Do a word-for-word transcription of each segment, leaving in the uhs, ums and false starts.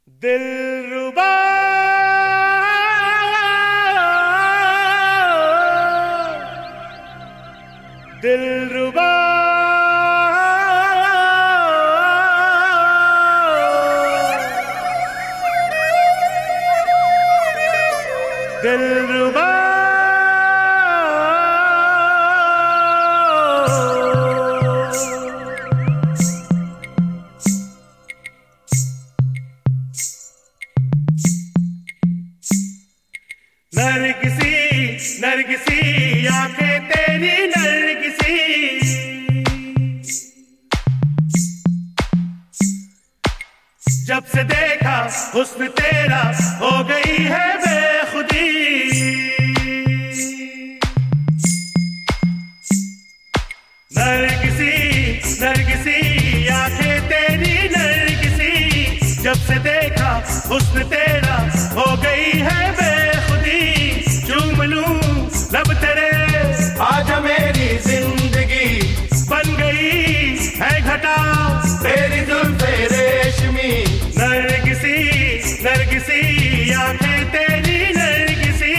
दिलरुबा दिलरुबा दिलरुबा नरगिसी नरगिसी आंखें तेरी नरगिसी, जब से देखा हुस्न तेरा हो गई है बेखुदी। नरगिसी नरगिसी आंखें तेरी नरगिसी, जब से देखा हुस्न तेरा हो गई है बेखुदी। चूम लूं लब तेरे आजा मेरी जिंदगी, बन गई है घटा तेरी जुल्फे रेशमी। नरगिसी नरगिसी आंखें तेरी नरगिसी,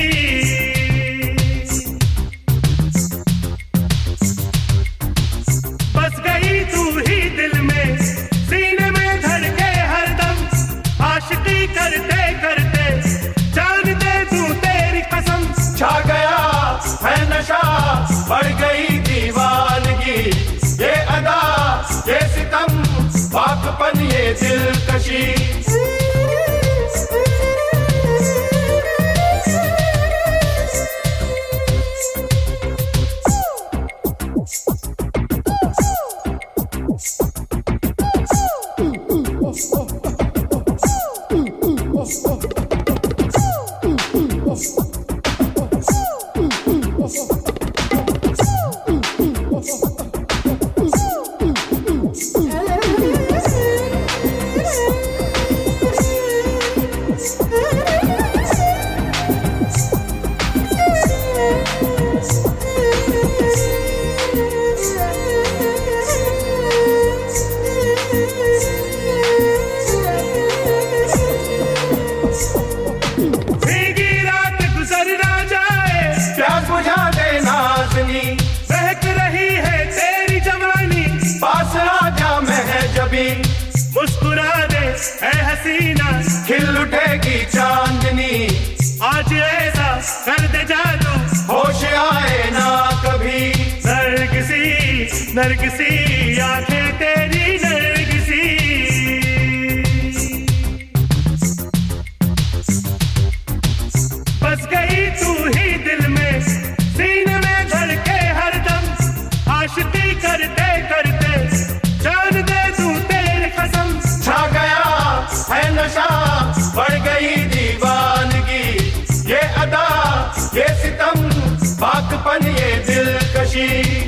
बस गई तू ही दिल में, सीने में धड़के हरदम। आशिकी करते करते जान दे दूं तेरी कसम। छा गया है नशा बढ़ गई दीवानगी, ये अदा ये सितम पाकपन ये दिलकशी। बहक रही है तेरी जवानी, पास आजा महजबी। मुस्कुरा दे ऐ हसीना, खिल उठेगी चांदनी। आज ऐसा कर दे जादू, होश आए ना कभी। नरगिसी नरगिसी आंखें तेरी नरगिसी, बस गई तू ही दिल में, सीने में धड़के हरदम। आशिकी करते करते जान दे दूं तेरी कसम। छा गया है नशा बढ़ गई दीवानगी, ये अदा ये सितम पाकपन ये दिलकशी।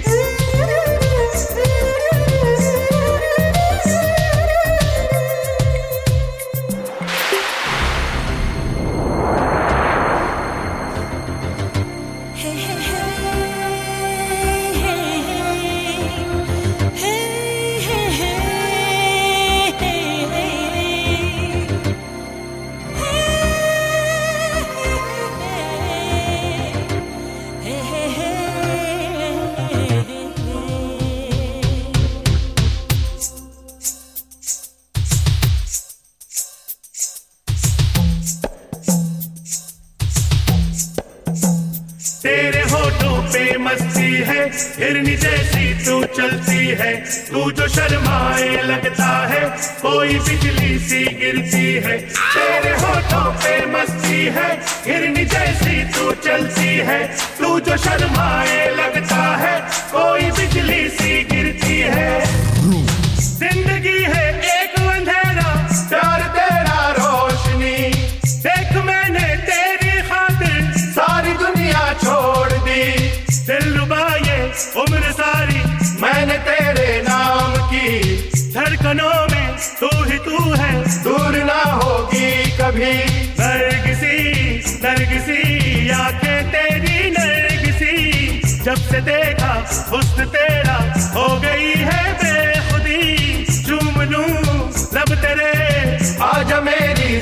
तेरे होठों पे मस्ती है, हिरनी जैसी तू चलती है। तू जो शर्माए लगता है कोई बिजली सी गिरती है। तेरे होठों पे मस्ती है, हिरनी जैसी तू चलती है। तू जो शर्माए लगता है कोई बिजली सी गिरती है। जिंदगी है एक अंधेरा, प्यार तेरा रोशनी। देख मैंने तेरी खातिर सारी दुनिया छोड़ दी। दिलरुबा ये उम्र सारी मैंने तेरे नाम की। धड़कनों में तू ही तू है, दूर ना होगी कभी। नरगिसी नरगिसी आंखें तेरी नरगिसी, जब से देखा हुस्न तेरा हो गई है बेखुदी। चूम लूं लब तेरे आजा मेरी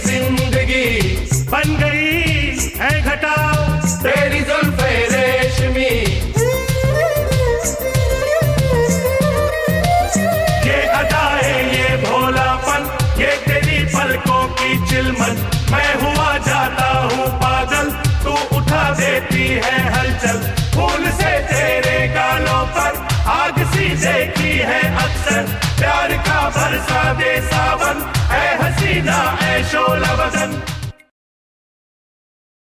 मन, मैं हुआ जाता हूँ पागल, तू उठा देती है हलचल। फूल से तेरे गालों पर आग सी देखी है अक्सर, प्यार का बरसा दे सावन, ऐ हसीना ऐ शोला